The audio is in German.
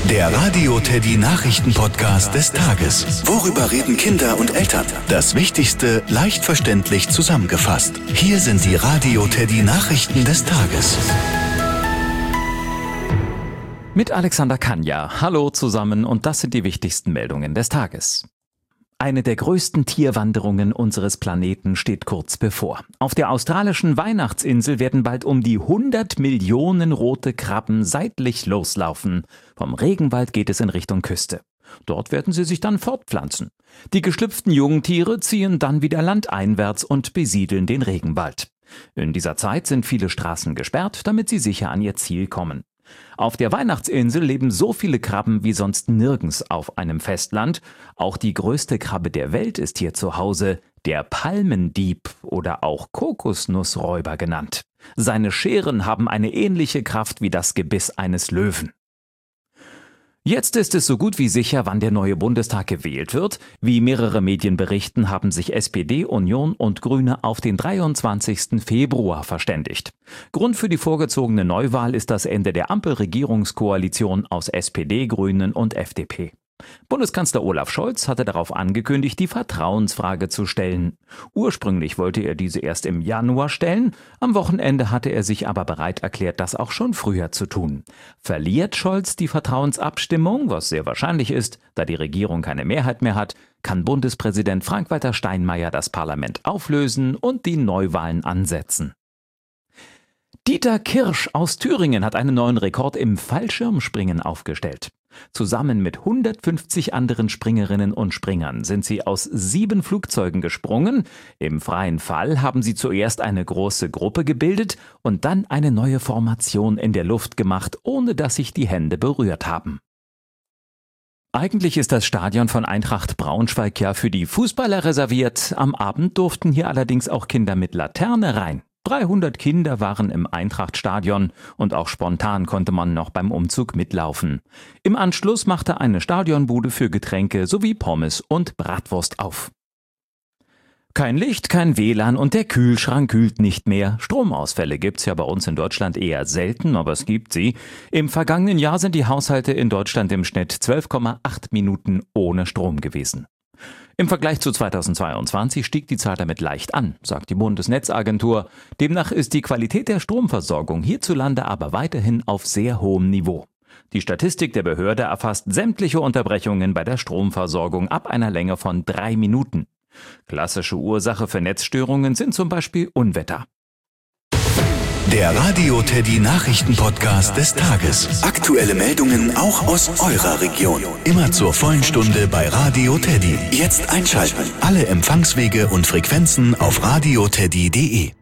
Der Radio Teddy Nachrichten-Podcast des Tages. Worüber reden Kinder und Eltern? Das Wichtigste leicht verständlich zusammengefasst. Hier sind die Radio Teddy Nachrichten des Tages. Mit Alexander Kanja. Hallo zusammen und das sind die wichtigsten Meldungen des Tages. Eine der größten Tierwanderungen unseres Planeten steht kurz bevor. Auf der australischen Weihnachtsinsel werden bald um die 100 Millionen rote Krabben seitlich loslaufen. Vom Regenwald geht es in Richtung Küste. Dort werden sie sich dann fortpflanzen. Die geschlüpften Jungtiere ziehen dann wieder landeinwärts und besiedeln den Regenwald. In dieser Zeit sind viele Straßen gesperrt, damit sie sicher an ihr Ziel kommen. Auf der Weihnachtsinsel leben so viele Krabben wie sonst nirgends auf einem Festland. Auch die größte Krabbe der Welt ist hier zu Hause, der Palmendieb oder auch Kokosnussräuber genannt. Seine Scheren haben eine ähnliche Kraft wie das Gebiss eines Löwen. Jetzt ist es so gut wie sicher, wann der neue Bundestag gewählt wird. Wie mehrere Medien berichten, haben sich SPD, Union und Grüne auf den 23. Februar verständigt. Grund für die vorgezogene Neuwahl ist das Ende der Ampelregierungskoalition aus SPD, Grünen und FDP. Bundeskanzler Olaf Scholz hatte darauf angekündigt, die Vertrauensfrage zu stellen. Ursprünglich wollte er diese erst im Januar stellen, am Wochenende hatte er sich aber bereit erklärt, das auch schon früher zu tun. Verliert Scholz die Vertrauensabstimmung, was sehr wahrscheinlich ist, da die Regierung keine Mehrheit mehr hat, kann Bundespräsident Frank-Walter Steinmeier das Parlament auflösen und die Neuwahlen ansetzen. Dieter Kirsch aus Thüringen hat einen neuen Rekord im Fallschirmspringen aufgestellt. Zusammen mit 150 anderen Springerinnen und Springern sind sie aus 7 Flugzeugen gesprungen. Im freien Fall haben sie zuerst eine große Gruppe gebildet und dann eine neue Formation in der Luft gemacht, ohne dass sich die Hände berührt haben. Eigentlich ist das Stadion von Eintracht Braunschweig ja für die Fußballer reserviert. Am Abend durften hier allerdings auch Kinder mit Laterne rein. 300 Kinder waren im Eintracht-Stadion und auch spontan konnte man noch beim Umzug mitlaufen. Im Anschluss machte eine Stadionbude für Getränke sowie Pommes und Bratwurst auf. Kein Licht, kein WLAN und der Kühlschrank kühlt nicht mehr. Stromausfälle gibt's ja bei uns in Deutschland eher selten, aber es gibt sie. Im vergangenen Jahr sind die Haushalte in Deutschland im Schnitt 12,8 Minuten ohne Strom gewesen. Im Vergleich zu 2022 stieg die Zahl damit leicht an, sagt die Bundesnetzagentur. Demnach ist die Qualität der Stromversorgung hierzulande aber weiterhin auf sehr hohem Niveau. Die Statistik der Behörde erfasst sämtliche Unterbrechungen bei der Stromversorgung ab einer Länge von 3 Minuten. Klassische Ursache für Netzstörungen sind zum Beispiel Unwetter. Der Radio Teddy Nachrichten-Podcast des Tages. Aktuelle Meldungen auch aus eurer Region. Immer zur vollen Stunde bei Radio Teddy. Jetzt einschalten. Alle Empfangswege und Frequenzen auf radioteddy.de.